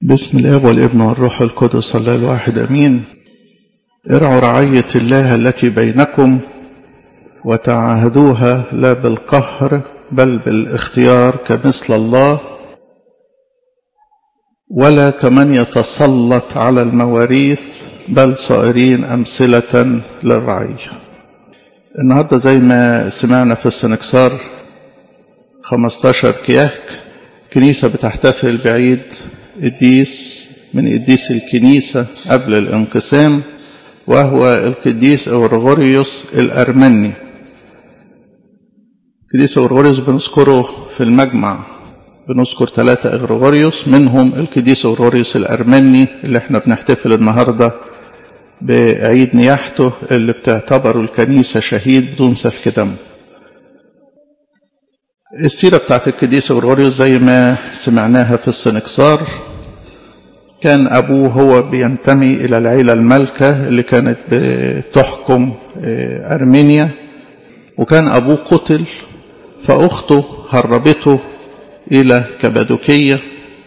بسم الآب والابن والروح القدس الله الواحد أمين. ارعوا رعية الله التي بينكم وتعاهدوها لا بالقهر بل بالاختيار كمثل الله، ولا كمن يتسلط على المواريث بل صائرين أمثلة للرعية. النهاردة زي ما سمعنا في السنكسار 15 كياك كنيسة بتحتفل بعيد قديس من قديس الكنيسة قبل الانقسام، وهو القديس غرغوريوس الأرمني. القديس غرغوريوس بنذكره في المجمع، بنذكر 3 غرغوريوس، منهم القديس غرغوريوس الأرمني اللي احنا بنحتفل النهاردة بعيد نياحته، اللي بتعتبره الكنيسة شهيد بدون سفك دم. السيرة بتاعت القديس غرغوريوس زي ما سمعناها في السنكسار، كان أبوه هو بينتمي إلى العيلة المالكة اللي كانت بتحكم أرمينيا، وكان أبوه قتل، فأخته هربته إلى كبادوكية،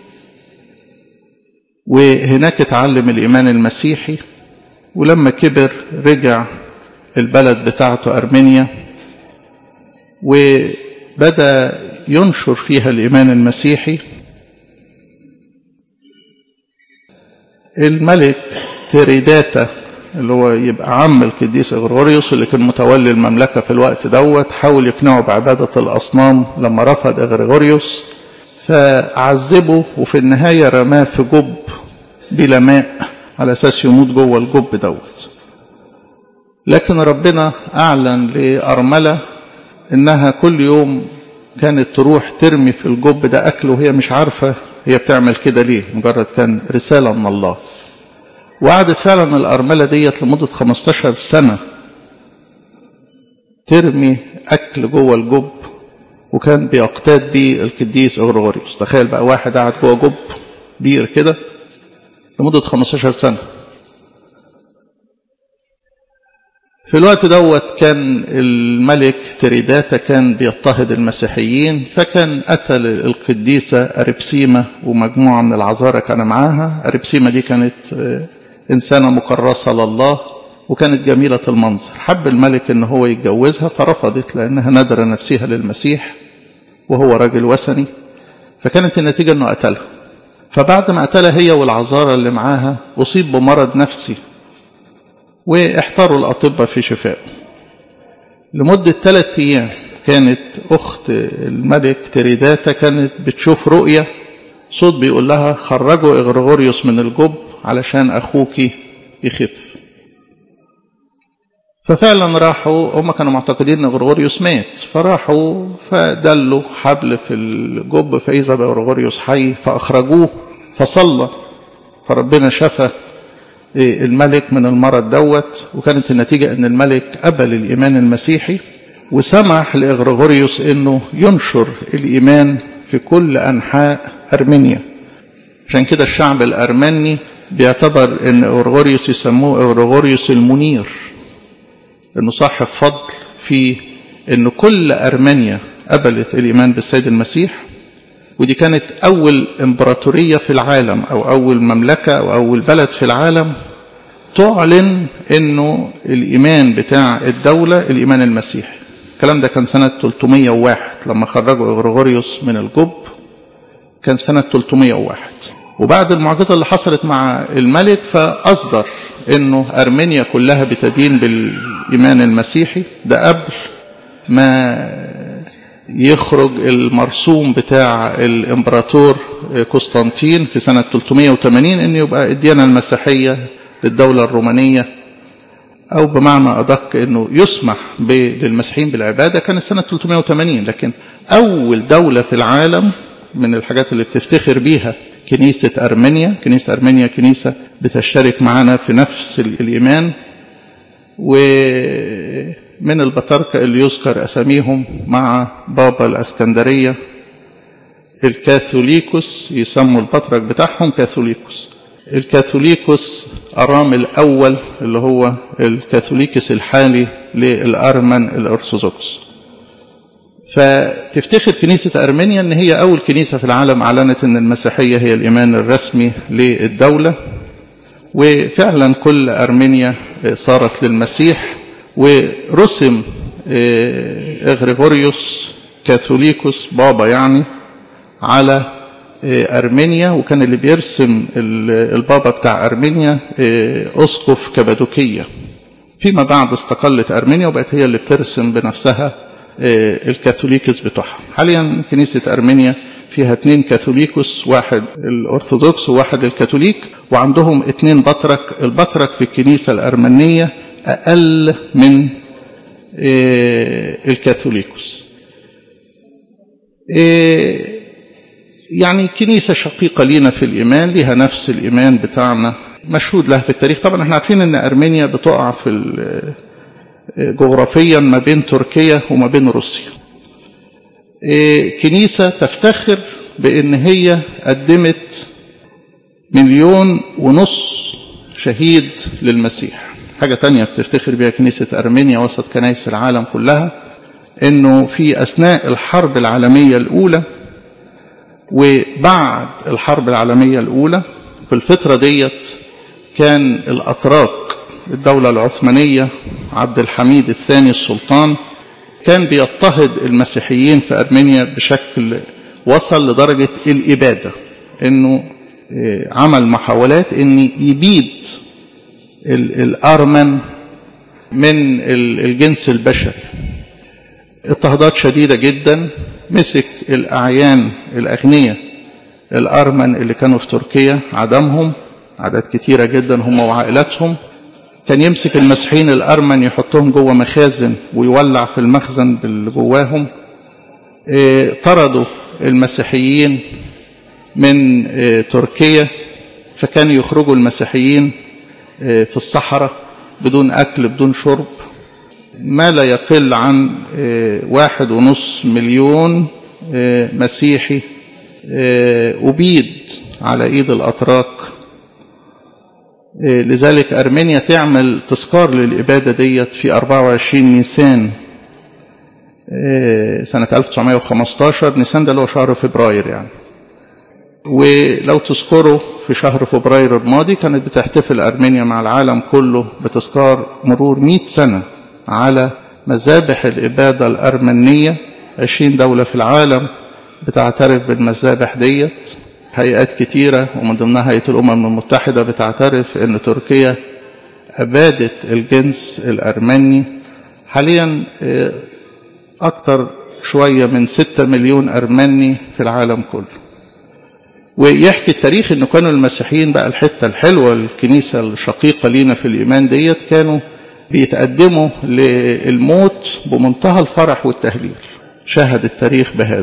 وهناك اتعلم الإيمان المسيحي. ولما كبر رجع البلد بتاعته أرمينيا، وبدأ ينشر فيها الإيمان المسيحي. الملك تيريداتا اللي هو يبقى عم القديس غرغوريوس اللي كان متولي المملكة في الوقت دوت، حاول يقنعه بعبادة الأصنام لما رفض غرغوريوس، فعذبه وفي النهاية رماه في جب بلا ماء على أساس يموت جوه الجب دوت. لكن ربنا أعلن لأرملة إنها كل يوم كانت تروح ترمي في الجب ده أكل، وهي مش عارفة هي بتعمل كده ليه، مجرد كان رسالة من الله. وقعدت فعلا الأرملة ديت لمدة 15 سنة ترمي أكل جوه الجب، وكان بيقتاد بيه القديس غرغوريوس. تخيل بقى واحد قاعد جوه جب بير كده لمدة 15 سنة. في الوقت دوت كان الملك تيريداتا كان بيضطهد المسيحيين، فكان قتل القديسة أريبسيما ومجموعة من العذارى كان معاها. أريبسيما دي كانت إنسانة مكرسة لله وكانت جميلة المنظر. حب الملك إن هو يتجوزها فرفضت لأنها نذر نفسها للمسيح وهو راجل وثني، فكانت النتيجة إنه قتلها. فبعد ما قتلها هي والعذارى اللي معاها أصيب بمرض نفسي، واحتاروا الأطباء في شفائه. لمدة 3 أيام كانت أخت الملك تيريداتا كانت بتشوف رؤية، صوت بيقول لها خرجوا غرغوريوس من الجب علشان أخوك يخف. ففعلا راحوا، هم كانوا معتقدين ان غرغوريوس مات، فراحوا فدلوا حبل في الجب فإذا بغرغوريوس حي، فأخرجوه فصلى، فربنا شفى الملك من المرض دوت. وكانت النتيجة ان الملك قبل الإيمان المسيحي، وسمح لغرغوريوس انه ينشر الإيمان في كل أنحاء أرمينيا. عشان كده الشعب الأرمني بيعتبر ان غرغوريوس يسموه غرغوريوس المنير، انه صاحب فضل في ان كل أرمينيا قبلت الإيمان بالسيد المسيح. ودي كانت أول إمبراطورية في العالم، أو أول مملكة أو أول بلد في العالم تعلن أنه الإيمان بتاع الدولة الإيمان المسيحي. الكلام ده كان سنة 301 لما خرجوا غرغوريوس من الجب، كان سنة 301. وبعد المعجزة اللي حصلت مع الملك فأصدر أنه أرمينيا كلها بتدين بالإيمان المسيحي. ده قبل ما يخرج المرسوم بتاع الإمبراطور قسطنطين في سنة 380 أن يبقى الديانة المسيحية للدولة الرومانية، أو بمعنى أدق أنه يسمح للمسيحيين بالعبادة، كانت سنة 380. لكن أول دولة في العالم من الحاجات اللي بتفتخر بيها كنيسة أرمينيا. كنيسة أرمينيا كنيسة بتشترك معنا في نفس الإيمان، ومن البطاركة اللي يذكر أساميهم مع بابا الأسكندرية الكاثوليكوس، يسموا البطرك بتاعهم كاثوليكوس. الكاثوليكوس أرام الأول اللي هو الكاثوليكس الحالي للأرمن الأرثوذكس. فتفتخر كنيسة أرمينيا أن هي أول كنيسة في العالم أعلنت أن المسيحية هي الإيمان الرسمي للدولة، وفعلا كل أرمينيا صارت للمسيح. ورسم إغريغوريوس كاثوليكوس بابا يعني على أرمينيا، وكان اللي بيرسم البابا بتاع أرمينيا أسقف كبادوكية. فيما بعد استقلت أرمينيا وبقت هي اللي بترسم بنفسها الكاثوليكوس بتوعها. حاليا كنيسة أرمينيا فيها 2 كاثوليكوس، واحد الأرثوذكس وواحد الكاثوليك، وعندهم 2 بطرك. البطرك في الكنيسة الأرمنية أقل من الكاثوليكوس. يعني كنيسة شقيقة لينا في الإيمان، لها نفس الإيمان بتاعنا، مشهود لها في التاريخ. طبعا احنا عارفين ان أرمينيا بتقع في جغرافيا ما بين تركيا وما بين روسيا. كنيسة تفتخر بأن هي قدمت 1.5 مليون شهيد للمسيح. حاجة تانية بتفتخر بها كنيسة أرمينيا وسط كنائس العالم كلها، أنه في أثناء الحرب العالمية الأولى وبعد الحرب العالمية الأولى في الفترة ديت كان الأتراك الدولة العثمانية عبد الحميد الثاني السلطان كان بيضطهد المسيحيين في أرمينيا بشكل وصل لدرجة الإبادة، أنه عمل محاولات أن يبيد الأرمن من الجنس البشري. اضطهادات شديدة جدا. مسك الأعيان الأغنياء الأرمن اللي كانوا في تركيا، عدمهم عدد كتيرة جدا هم وعائلاتهم. كان يمسك المسيحيين الأرمن يحطهم جوه مخازن ويولع في المخزن اللي جواهم. طردوا المسيحيين من تركيا، فكانوا يخرجوا المسيحيين في الصحراء بدون أكل بدون شرب. ما لا يقل عن 1.5 مليون مسيحي أبيد على إيد الأتراك. لذلك أرمينيا تعمل تذكار للإبادة ديت في 24 نيسان سنة 1915. نيسان ده اللي هو شهر فبراير يعني. ولو تذكروا في شهر فبراير الماضي كانت بتحتفل أرمينيا مع العالم كله بتذكار مرور 100 سنة على مذابح الإبادة الأرمنية. 20 دولة في العالم بتعترف بالمذابح ديت، هيئات كتيرة ومن ضمنها هيئة الأمم المتحدة بتعترف أن تركيا أبادت الجنس الأرمني. حاليا أكثر شوية من 6 مليون أرمني في العالم كله. ويحكي التاريخ أنه كانوا المسيحيين بقى الحتة الحلوة الكنيسة الشقيقة لينا في الإيمان ديت كانوا بيتقدموا للموت بمنتهى الفرح والتهليل. شاهد التاريخ بهذا.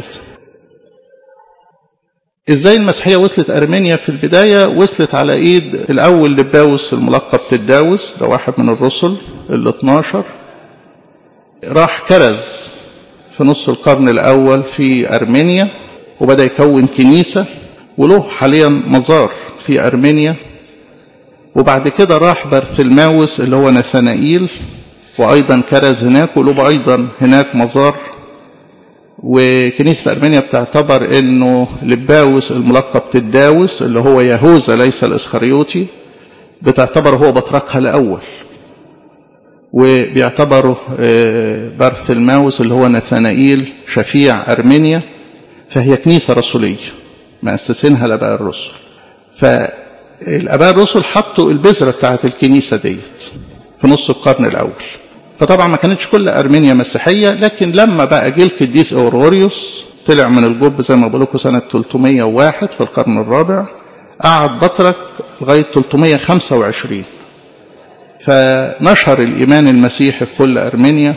ازاي المسيحية وصلت أرمينيا؟ في البداية وصلت على ايد الاول لباوس الملقب تداوس، ده واحد من الرسل ال12. راح كرز في نص القرن الاول في أرمينيا وبدأ يكون كنيسة وله حاليا مزار في أرمينيا. وبعد كده راح برثلماوس اللي هو نثنائيل وايضا كرز هناك وله ايضا هناك مزار. وكنيسة أرمينيا بتعتبر أنه لباوس الملقب تداوس اللي هو يهوذا ليس الإسخريوطي بتعتبر هو بطركها الأول، وبيعتبره برثلماوس اللي هو نثنائيل شفيع أرمينيا. فهي كنيسة رسولية مؤسسينها الآباء الرسل. فالآباء الرسل حطوا البذرة بتاعت الكنيسة ديت في نص القرن الأول. فطبعا ما كانتش كل أرمينيا مسيحية، لكن لما بقى جه القديس إغريغوريوس طلع من الجب زي ما بقولكم سنة 301 في القرن الرابع، قعد بطرك لغاية 325. فنشر الإيمان المسيحي في كل أرمينيا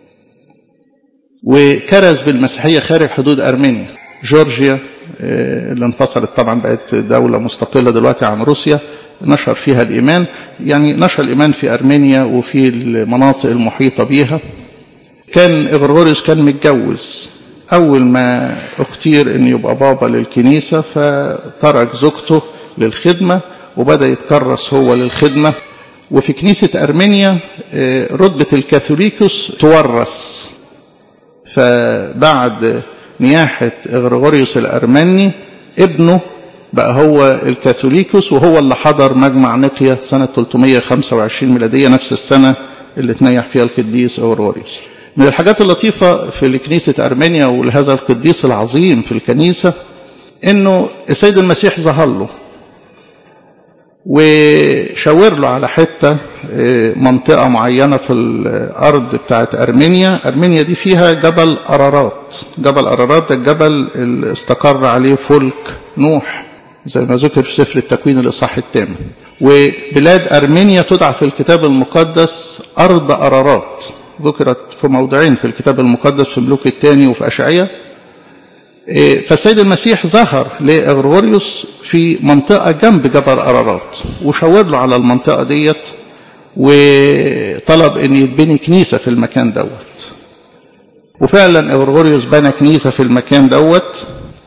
وكرز بالمسيحية خارج حدود أرمينيا. جورجيا اللي انفصلت طبعا بقت دولة مستقلة دلوقتي عن روسيا نشر فيها الإيمان. يعني نشر الإيمان في أرمينيا وفي المناطق المحيطة بيها. كان إغريغوريوس كان متجوز. أول ما اختير أن يبقى بابا للكنيسة فترك زوجته للخدمة وبدأ يتكرس هو للخدمة. وفي كنيسة أرمينيا رتبة الكاثوليكوس تورث، فبعد نياحة غريغوريوس الأرمني ابنه بقى هو الكاثوليكوس، وهو اللي حضر مجمع نقيا سنة 325 ميلادية، نفس السنة اللي تنيح فيها القديس غريغوريوس. من الحاجات اللطيفة في كنيسة أرمينيا ولهذا القديس العظيم في الكنيسة إنه السيد المسيح ظهر له وشاور له على حتة منطقة معينة في الأرض بتاعت أرمينيا. أرمينيا دي فيها جبل أرارات. جبل أرارات ده الجبل اللي استقر عليه فلك نوح زي ما ذكر في سفر التكوين الإصحاح 8. وبلاد أرمينيا تدعى في الكتاب المقدس أرض أرارات، ذكرت في موضعين في الكتاب المقدس في ملوك الثاني وفي أشعياء. فالسيد المسيح ظهر لغريغوريوس في منطقة جنب جبل أرارات وشاور له على المنطقة ديت وطلب أن يتبني كنيسة في المكان دوت. وفعلا غريغوريوس بنى كنيسة في المكان دوت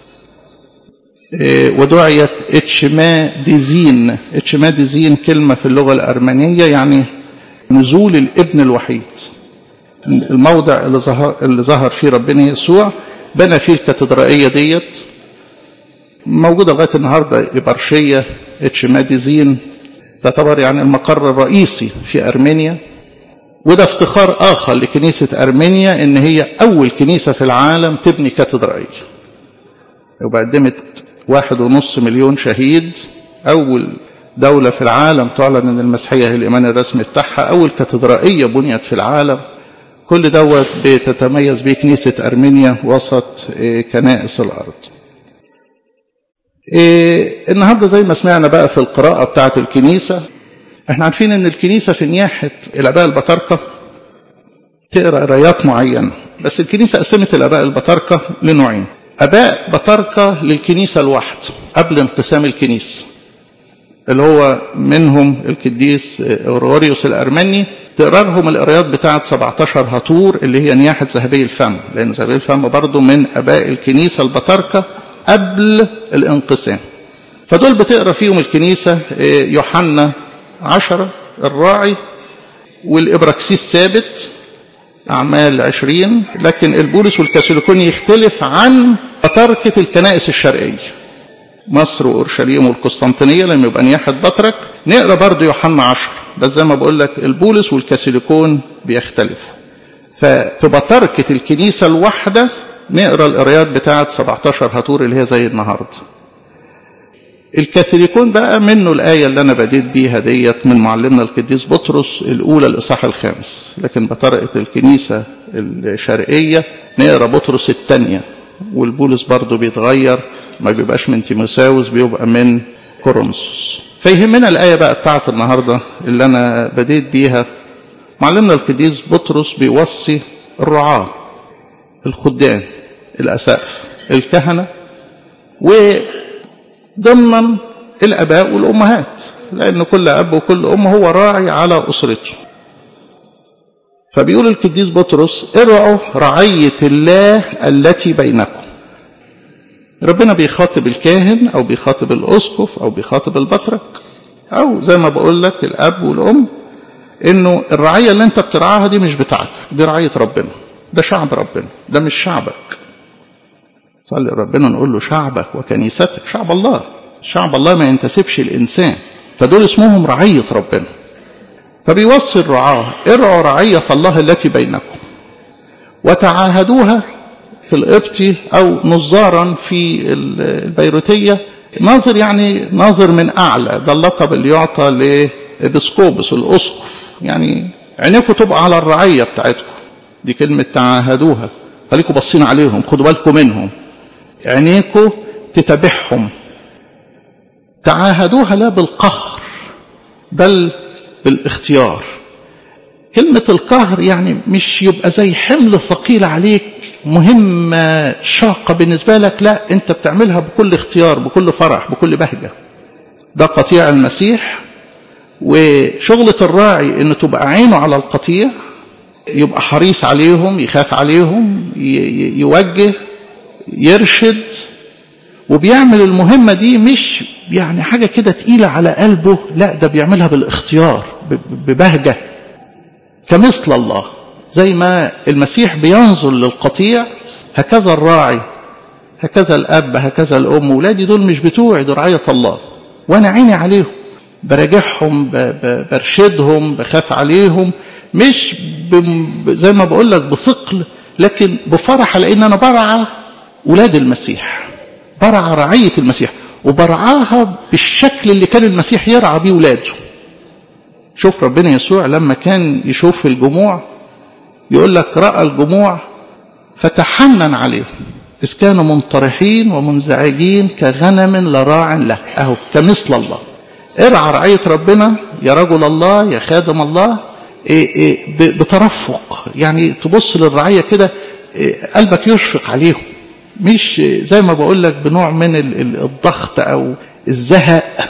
ودعيت اتشماديزين. اتشماديزين كلمة في اللغة الأرمنية يعني نزول الابن الوحيد. الموضع اللي ظهر فيه ربنا يسوع بنى فيه الكاتدرائية ديت، موجودة لغاية النهاردة إبرشية اتشماديزين، تعتبر يعني المقر الرئيسي في أرمينيا. وده افتخار آخر لكنيسة أرمينيا إن هي أول كنيسة في العالم تبني كاتدرائية، وقدمت 1.5 مليون شهيد. أول دولة في العالم تعلن أن المسيحية هي الإيمان الرسمي بتاعها، أول كاتدرائية بنيت في العالم. كل دوت بتتميز به كنيسة أرمينيا وسط كنائس الأرض. النهاردة زي ما سمعنا بقى في القراءة بتاعة الكنيسة، احنا عارفين ان الكنيسة في نياحة الآباء البطاركة تقرأ قرايات معينة، بس الكنيسة قسمت الآباء البطاركة لنوعين: آباء بطاركة للكنيسة الواحد قبل انقسام الكنيسة، اللي هو منهم القديس غريغوريوس الأرمني، تقرأ لهم القرايات بتاعة 17 هطور اللي هي نياحة ذهبي الفم، لأن ذهبي الفم برضو من آباء الكنيسة البطاركة قبل الانقسام. فدول بتقرأ فيهم الكنيسة يوحنا 10 الراعي والإبراكسيس ثابت أعمال 20. لكن البولس والكاثوليكون يختلف عن بطاركة الكنائس الشرقية، مصر وأورشليم والقسطنطينية لما يبقى نياحة بطرك. نقرأ برضو يوحنا 10، بس زي ما بقول لك البولس والكاثوليكون بيختلف. ففي بطاركة الكنيسة الواحدة نقرأ القرايات بتاعة 17 هطور اللي هي زي النهاردة. الكاثوليكون بقى منه الآية اللي أنا بديت بيها ديت من معلمنا القديس بطرس الأولى الإصحاح 5. لكن بطريقة الكنيسة الشرقية نقرأ بطرس الثانية، والبولس برضو بيتغير، ما بيبقاش من تيموثاوس، بيبقى من كورنثوس. فيهمنا الآية بقى بتاعت النهاردة اللي أنا بديت بيها. معلمنا القديس بطرس بيوصي الرعاة، الخدام، الأساقفة، الكهنة، وضمن الأباء والأمهات، لأن كل أب وكل أم هو راعي على أسرته. فبيقول القديس بطرس: ارعوا رعية الله التي بينكم. ربنا بيخاطب الكاهن أو بيخاطب الأسقف أو بيخاطب البطرك أو زي ما بقول لك الأب والأم، إنه الرعية اللي أنت بترعاها دي مش بتاعتك، دي رعية ربنا، ده شعب ربنا، ده مش شعبك. صلي ربنا نقول له شعبك وكنيستك، شعب الله. شعب الله ما ينتسبش الإنسان، فدول اسمهم رعية ربنا. فبيوصي الرعاة: ارعوا رعية الله التي بينكم وتعاهدوها. في القبطي أو نظارا في البيروتية، ناظر يعني ناظر من أعلى، ده اللقب اللي يعطى لإبسكوبس الأسقف، يعني عينيكم تبقى على الرعية بتاعتكم. دي كلمة تعاهدوها، خليكم باصين عليهم، خدوا بالكم منهم، عينيكم تتابعهم. تعاهدوها لا بالقهر بل بالاختيار. كلمة القهر يعني مش يبقى زي حمل ثقيل عليك، مهمة شاقة بالنسبة لك، لا، انت بتعملها بكل اختيار، بكل فرح، بكل بهجة. ده قطيع المسيح. وشغلة الراعي انه تبقى عينه على القطيع، يبقى حريص عليهم، يخاف عليهم، يوجه، يرشد، وبيعمل المهمة دي مش يعني حاجة كده تقيلة على قلبه، لا، ده بيعملها بالاختيار، ببهجة، كمثل الله. زي ما المسيح بينظر للقطيع هكذا الراعي، هكذا الأب، هكذا الأم. ولادي دول مش بتوعي، دول رعاية الله، وأنا عيني عليهم، براجعهم، برشدهم، بخاف عليهم، مش زي ما بقول لك بثقل، لكن بفرح، لأن أنا برعى ولاد المسيح، برعى رعية المسيح، وبرعاها بالشكل اللي كان المسيح يرعى بيه ولاده. شوف ربنا يسوع لما كان يشوف الجموع يقول لك رأى الجموع فتحنن عليهم إذ كانوا منطرحين ومنزعجين كغنم لا راع له. أهو كمثل الله. ارعى رعية ربنا يا رجل الله، يا خادم الله، بترفق. يعني تبص للرعية كده قلبك يشفق عليهم، مش زي ما بقول لك بنوع من الضغط أو الزهق.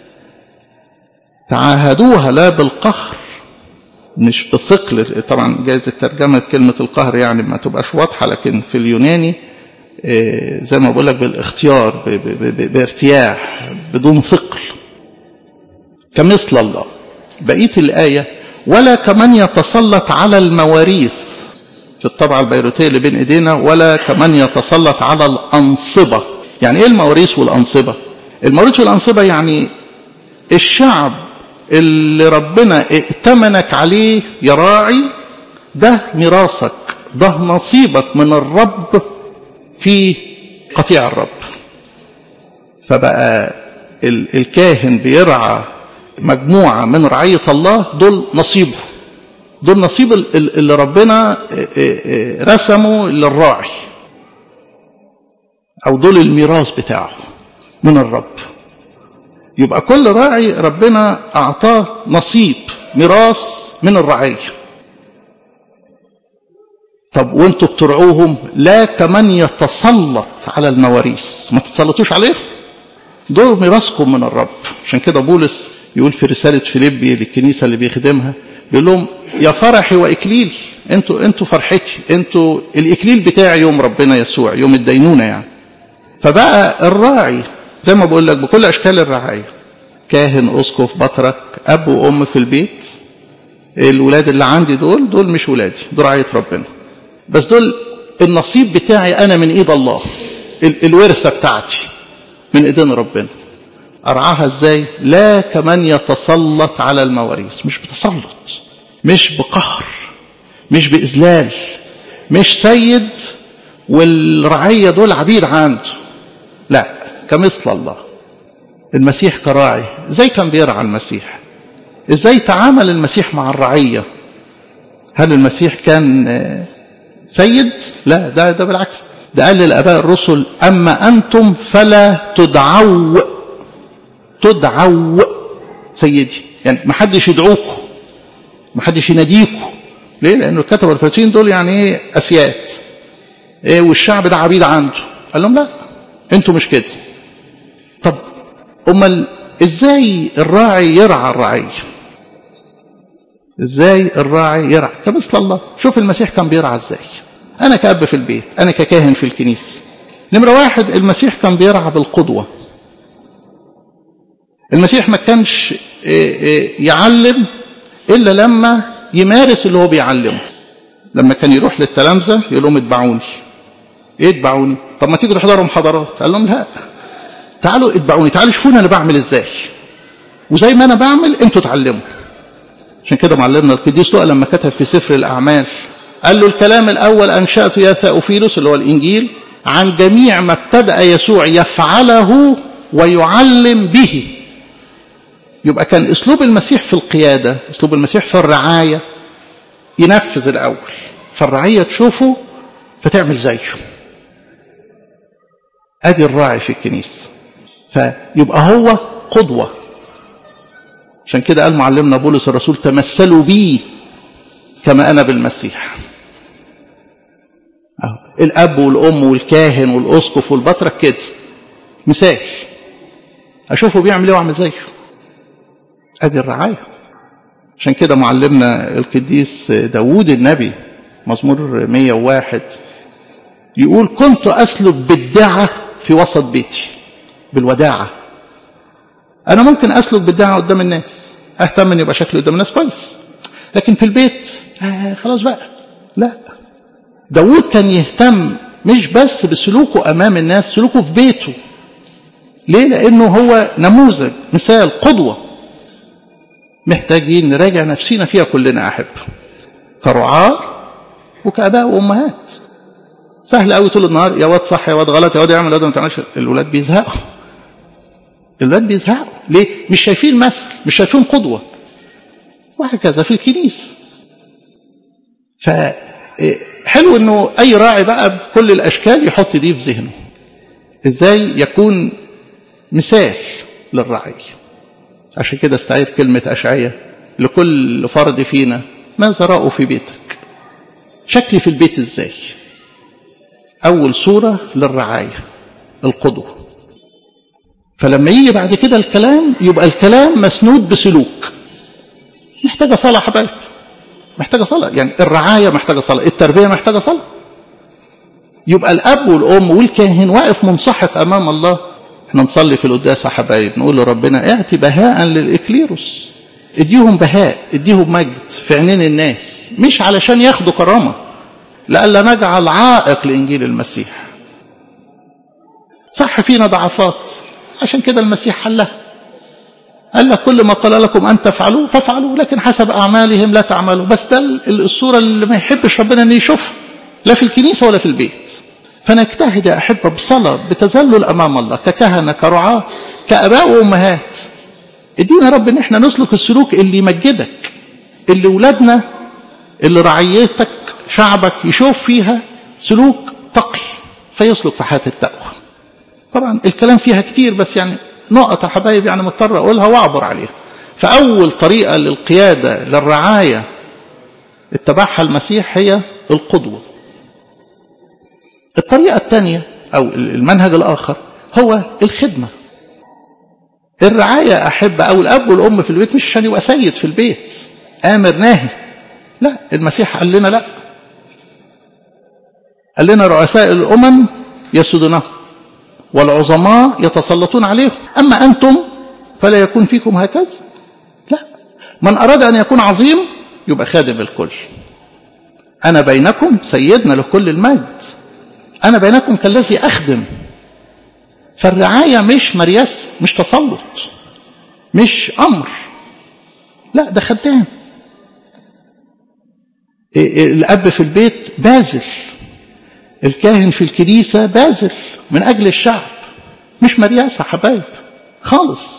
تعاهدوها لا بالقهر، مش بالثقل. طبعا جايز الترجمة كلمة القهر يعني ما تبقاش واضحة، لكن في اليوناني زي ما بقول لك بالاختيار، بارتياح، بدون ثقل، كمثل الله. بقية الآية ولا كمن يتسلط على المواريث في الطبعة البيروتية اللي بين ايدينا، ولا كمن يتسلط على الأنصبة. يعني ايه المواريث والأنصبة؟ المواريث والأنصبة يعني الشعب اللي ربنا ائتمنك عليه يا راعي، ده ميراثك، ده نصيبك من الرب في قطيع الرب. فبقى الكاهن بيرعى مجموعة من رعية الله، دول نصيبه، دول نصيب اللي ربنا رسمه للراعي، أو دول الميراث بتاعه من الرب. يبقى كل راعي ربنا أعطاه نصيب ميراث من الرعية. طب وانتوا بترعوهم لا كمن يتسلط على المواريث، ما تتسلطوش عليهم، دول ميراثكم من الرب. عشان كده بولس يقول في رسالة فيليبي للكنيسة اللي بيخدمها، بيقول لهم يا فرحي وإكليلي، انتوا فرحتي، انتوا الإكليل بتاعي يوم ربنا يسوع، يوم الدينونة يعني. فبقى الراعي زي ما بقول لك بكل أشكال الرعاية، كاهن، أسقف، بطرك، أب وأم في البيت. الولاد اللي عندي دول مش ولادي، دول رعاية ربنا، بس دول النصيب بتاعي أنا من إيد الله، الورثة بتاعتي من إيدين ربنا. أرعاها إزاي؟ لا كمن يتسلط على المواريث، مش بتسلط، مش بقهر، مش بإذلال، مش سيد والرعية دول عبيد عنده، لا، كمثل الله. المسيح كراعي، ازاي كان بيرعى المسيح؟ ازاي تعامل المسيح مع الرعية؟ هل المسيح كان سيد؟ لا، ده بالعكس، ده قال للآباء الرسل أما أنتم فلا تدعوا سيدي. يعني ما حدش يدعوكم، ما حدش يناديكم. ليه؟ لأنه الكتبة والفريسيين دول يعني ايه؟ أسياد، والشعب ده عبيد عنده. قال لهم لا، انتوا مش كده. طب امال ازاي الراعي يرعى الرعية؟ ازاي الراعي يرعى؟ كمثل الله. شوف المسيح كان بيرعى ازاي. انا كأب في البيت، انا ككاهن في الكنيسة، نمرة واحد المسيح كان بيرعى بالقدوة. المسيح ما كانش يعلم إلا لما يمارس اللي هو بيعلمه. لما كان يروح للتلامذة يقول لهم اتبعوني. ايه اتبعوني؟ طب ما تيجوا تحضروا محاضرات. قال لهم لا، تعالوا اتبعوني، تعالوا شوفوني انا بعمل ازاي، وزي ما انا بعمل انتوا اتعلموا. عشان كده معلمنا القديس لوقا لما كتب في سفر الأعمال قال له الكلام الأول أنشأته يا ثأوفيلوس اللي هو الإنجيل عن جميع ما ابتدأ يسوع يفعله ويعلم به. يبقى كان أسلوب المسيح في القيادة، أسلوب المسيح في الرعاية، ينفذ الأول، فالرعية تشوفه فتعمل زيه. أدي الراعي في الكنيسة، فيبقى هو قدوة. عشان كده قال معلمنا بولس الرسول تمثلوا بي كما أنا بالمسيح. الأب والأم والكاهن والأسقف والبطرك كده مثال، أشوفه بيعمل إيه وأعمل زيه. أدي الرعاية. عشان كده معلمنا القديس داود النبي مزمور 101 يقول كنت أسلك بالدعة في وسط بيتي، بالوداعة. أنا ممكن أسلك بالدعة قدام الناس، أهتم أن يبقى شكلي قدام الناس كويس، لكن في البيت خلاص بقى لا، داود كان يهتم مش بس بسلوكه أمام الناس، سلوكه في بيته. ليه؟ لأنه هو نموذج، مثال، قدوة. محتاجين نراجع نفسينا فيها كلنا أحب، كرعاة وكأباء وأمهات. سهل قوي طول النهار يا واد صح يا واد غلط يا واد يعمل يا واد ما تعملش. الولاد بيزهقوا، الولاد بيزهقوا. ليه؟ مش شايفين مثل، مش شايفين قدوة. وهكذا في الكنيسة. فحلو انه اي راعي بقى بكل الاشكال يحط دي في ذهنه، ازاي يكون مثال للرعي. عشان كده استعير كلمة أشعية لكل فرد فينا: ماذا رأوا في بيتك؟ شكلي في البيت ازاي؟ أول صورة للرعاية القدوة. فلما يجي بعد كده الكلام يبقى الكلام مسنود بسلوك. محتاجة صلاة حبايب، محتاجة صلاة. يعني الرعاية محتاجة صلاة، التربية محتاجة صلاة. يبقى الأب والأم والكاهن واقف منصحك أمام الله. احنا نصلي في القداس يا حبايب، نقول لربنا: اعطي بهاء للإكليروس، اديهم بهاء، اديهم مجد في عينين الناس، مش علشان ياخدوا كرامة، لألا نجعل عائق لإنجيل المسيح. صح فينا ضعفات، عشان كده المسيح حلها، قال لك: كل ما قال لكم أن تفعلوا فافعلوا، لكن حسب أعمالهم لا تعملوا. بس ده الصورة اللي ما يحبش ربنا أن يشوفها، لا في الكنيسة ولا في البيت. فنجتهد يا أحبة بصلاة، بتذلل أمام الله، ككهنة، كرعاة، كأباء وأمهات. ادينا رب ان احنا نسلك السلوك اللي يمجدك، اللي ولادنا، اللي رعيتك، شعبك يشوف فيها سلوك تقي، فيسلك في حياة التقوى. طبعا الكلام فيها كتير، بس يعني نقطة حبايب يعني مضطر أقولها وأعبر عليها. فأول طريقة للقيادة للرعاية اتبعها المسيح هي القدوة. الطريقة الثانية أو المنهج الآخر هو الخدمة. الرعاية أحب أو الأب والأم في البيت مش عشان يبقى سيد في البيت آمر ناهي، لا. المسيح قال لنا لا، قال لنا: رؤساء الأمم يسودونه والعظماء يتسلطون عليهم، أما أنتم فلا يكون فيكم هكذا. لا، من أراد أن يكون عظيم يبقى خادم الكل. أنا بينكم سيدنا لكل المجد، أنا بينكم كالذي أخدم. فالرعاية مش مرياس، مش تسلط، مش أمر، لا، ده خدام. الأب في البيت باذل، الكاهن في الكنيسة باذل من أجل الشعب، مش مرياسة حبايب خالص.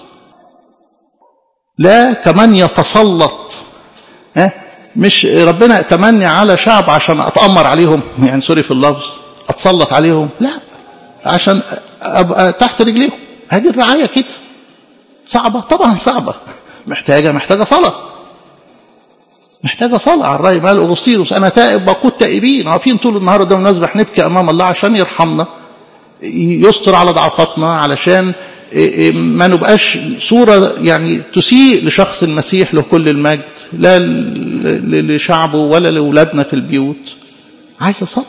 لا كمان يتسلط، مش ربنا تمني على شعب عشان أتأمر عليهم، يعني سوري في اللفظ، أتسلط عليهم، لا، عشان أبقى تحت رجليهم. هذه الرعاية كده صعبة، طبعا صعبة، محتاجة صلاة، محتاجة صلاة. على الرأي مال أغسطينوس: أنا تائب بقود تائبين. عارفين طول النهار ده ونسبح نبكي أمام الله عشان يرحمنا، يستر على ضعفاتنا، علشان ما نبقاش صورة يعني تسيء لشخص المسيح له كل المجد، لا لشعبه ولا لأولادنا في البيوت. عايزة صلاة.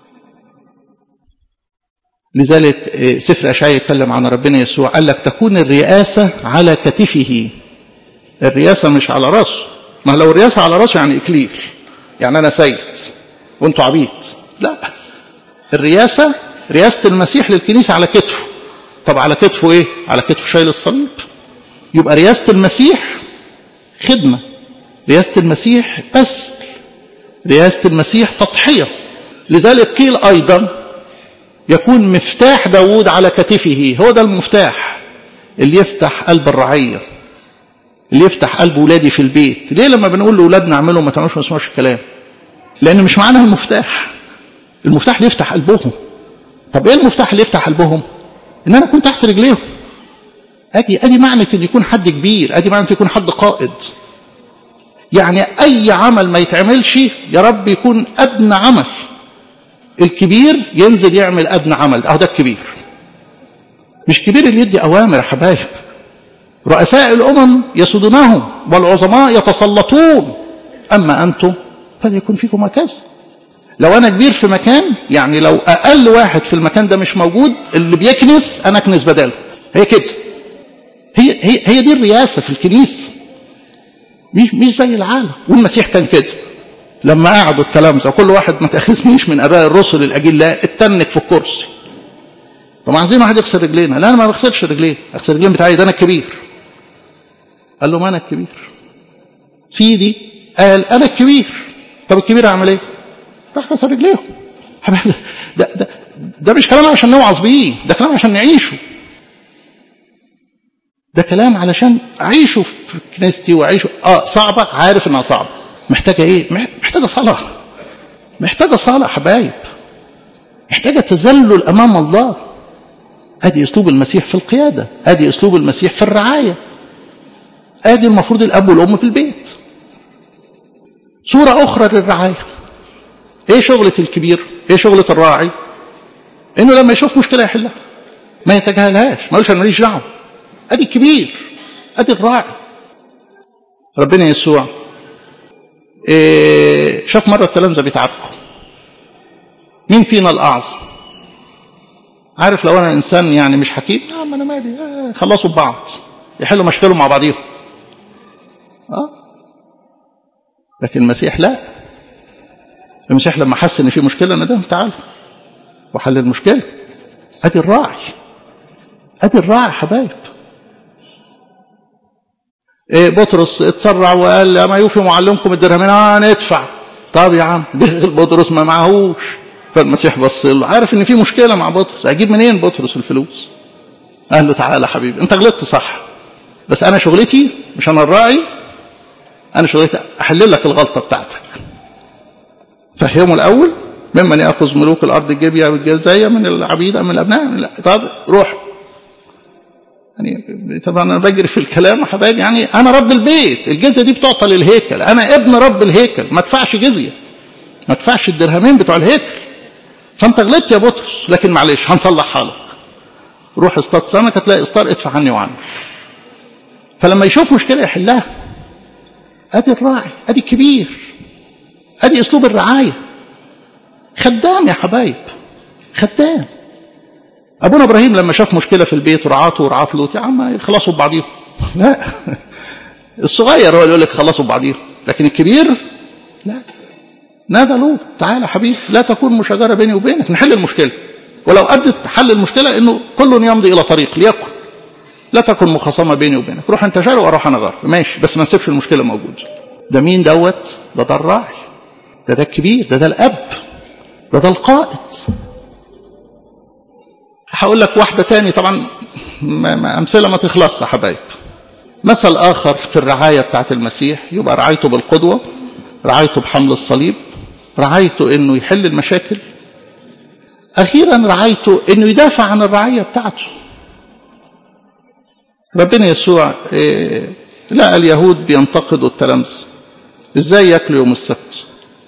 لذلك سفر أشعياء يتكلم عن ربنا يسوع، قال لك: تكون الرئاسة على كتفه. الرئاسة مش على راسه، ما لو الرئاسة على راسه يعني إكليل، يعني أنا سيد وانتوا عبيد. لا، الرئاسة، رئاسة المسيح للكنيسة على كتفه. طب على كتفه إيه؟ على كتفه شايل الصليب. يبقى رئاسة المسيح خدمة، رئاسة المسيح بذل، رئاسة المسيح تضحية. لذلك قيل أيضا: يكون مفتاح داود على كتفه. هو ده المفتاح اللي يفتح قلب الرعية، اللي يفتح قلب ولادي في البيت. ليه لما بنقول لأولادنا اعملوا ما تعملوش ما اسمعوش الكلام؟ لأن مش معناها المفتاح. المفتاح اللي يفتح قلبهم. طب ايه المفتاح اللي يفتح قلبهم؟ ان انا اكون تحت رجليهم. ادي معنى ان يكون حد كبير، ادي معنى ان يكون حد قائد. يعني اي عمل ما يتعملش يا رب يكون ادنى عمل، الكبير ينزل يعمل ادنى عمل. ده الكبير، مش كبير اللي يدي اوامر يا حبايب. رؤساء الامم يسودونهم والعظماء يتسلطون، اما انتم فليكن فيكم هكذا. لو انا كبير في مكان، يعني لو اقل واحد في المكان ده مش موجود، اللي بيكنس انا اكنس بداله. هي كده، هي دي الرئاسه في الكنيسه، مش زي العالم. والمسيح كان كده، لما قعدوا التلامذة وكل واحد ما تأخذنيش من اباء الرسل الاجلاء اتنك في الكرسي. طبعا عايزين واحد يغسل رجلينا، لا انا ما بغسلش رجلين، اغسل رجلين بتاعي ده انا الكبير. قال له ما انا الكبير سيدي، قال انا الكبير. طب الكبير اعمل ايه؟ راح غسل رجليهم. ده مش كلام عشان نوعظ بيه، ده كلام عشان نعيشه، ده كلام علشان اعيشه في كنيستي واعيشه. صعبه، عارف انها صعبه، محتاجه ايه؟ محتاجه صلاه، محتاجه صلاه حبايب، محتاجه تذلل امام الله. ادي اسلوب المسيح في القياده، ادي اسلوب المسيح في الرعايه، ادي المفروض الاب والام في البيت. صوره اخرى للرعايه، ايه شغله الكبير؟ ايه شغله الراعي؟ انه لما يشوف مشكله يحلها، ما يتجاهلهاش، ما يقولش انا ماليش دعوه. ادي الكبير، ادي الراعي. ربنا يسوع شاف مره التلامذه بيتعاركوا، مين فينا الاعظم؟ عارف لو انا انسان يعني مش حكيم، ما انا مالي، خلصوا ببعض، يحلوا مشكلهم مع بعضيهم. لكن المسيح لا، المسيح لما حس ان في مشكله ندم تعال وحل المشكله. ادي الراعي، ادي الراعي حبايب. بطرس اتسرع وقال ما يوفي معلمكم الدرهمين، ندفع. طب يا عم، دخل بطرس ما معهوش، فالمسيح بص له عارف ان في مشكله مع بطرس، اجيب منين بطرس الفلوس؟ قال له تعالى حبيبي، انت غلطت صح، بس انا شغلتي مش انا الراعي، انا شغلتي احل لك الغلطه بتاعتك. فهموا الاول ممن ياخذ ملوك الارض الجبيه والجزايه من العبيد من الابناء. طب روح. يعني طبعا انا بجري في الكلام يا حبايبي، يعني انا رب البيت، الجزيه دي بتعطى للهيكل، انا ابن رب الهيكل، ما ادفعش جزيه، ما ادفعش الدرهمين بتوع الهيكل. فانت غلطت يا بطرس، لكن معلش هنصلحها لك. روح اصطاد سمكه تلاقي اسطار، ادفع عني وعنك. فلما يشوف مشكله يحلها. ادي الراعي، ادي الكبير، ادي اسلوب الرعايه. خدام يا حبايب، خدام. ابونا ابراهيم لما شاف مشكله في البيت ورعاته ورعاه لوط، يا عم يخلصوا ببعضيهم. لا، الصغير هو اللي يقول لك خلصوا ببعضيهم، لكن الكبير لا. نادى لوط تعالى حبيبي، لا تكون مشاجره بيني وبينك، نحل المشكله، ولو ادت حل المشكله انه كل يمضي الى طريق ليكن، لا تكن مخاصمه بيني وبينك، روح انت شارع واروح انا غار، ماشي، بس ما نسيبش المشكله موجوده. ده مين دوت؟ ده الراعي، ده الكبير، ده الاب، ده القائد. هقول لك واحده تاني، طبعا امثله ما تخلصش يا حبايب. مثل اخر في الرعايه بتاعت المسيح، يبقى رعايته بالقدوه، رعايته بحمل الصليب، رعايته انه يحل المشاكل، اخيرا رعايته انه يدافع عن الرعيه بتاعته. ربنا يسوع لقى اليهود بينتقدوا التلامذة، ازاي ياكلوا يوم السبت؟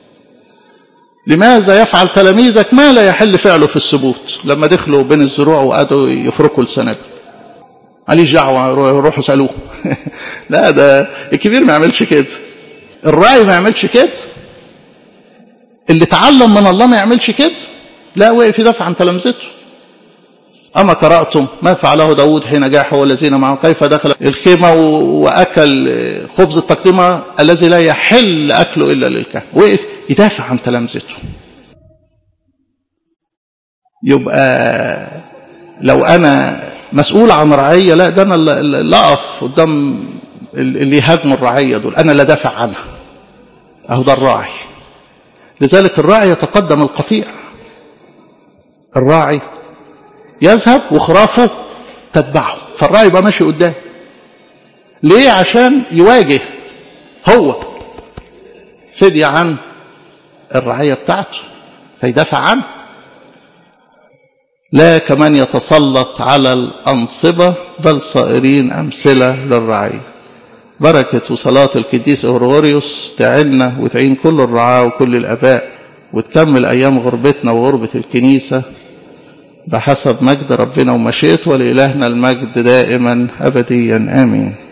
لماذا يفعل تلاميذك ما لا يحل فعله في السبوت؟ لما دخلوا بين الزروع وقعدوا يفركوا السنابل، ماليش دعوه، روحوا سالوه. لا، ده الكبير ما يعملش كده، الراعي ما يعملش كده، اللي تعلم من الله ما يعملش كده. لا، وقف يدافع عن تلامذته. أما قرأتم ما فعله داود حين جاح هو الذين معه، كيف دخل الخيمة وأكل خبز التقدمة الذي لا يحل أكله إلا للكهنة. وقف يدافع عن تلامذته. يبقى لو أنا مسؤول عن رعية، لا، ده أنا اللي أقف قدام اللي يهاجموا الرعية دول، أنا اللي دافع عنها. أهو ده الراعي. لذلك الراعي يتقدم القطيع، الراعي يذهب وخرافه تتبعه، فالراعي يبقى ماشي قدام. ليه؟ عشان يواجه هو فدية عن الرعية بتاعته، فيدافع عنه. لا كمان يتسلط على الأنصبة، بل صائرين أمثلة للرعية. بركة وصلاة القديس غرغوريوس تعيننا وتعين كل الرعاة وكل الآباء، وتكمل أيام غربتنا وغربة الكنيسة بحسب مجد ربنا ومشيئته، ولإلهنا المجد دائما أبديا آمين.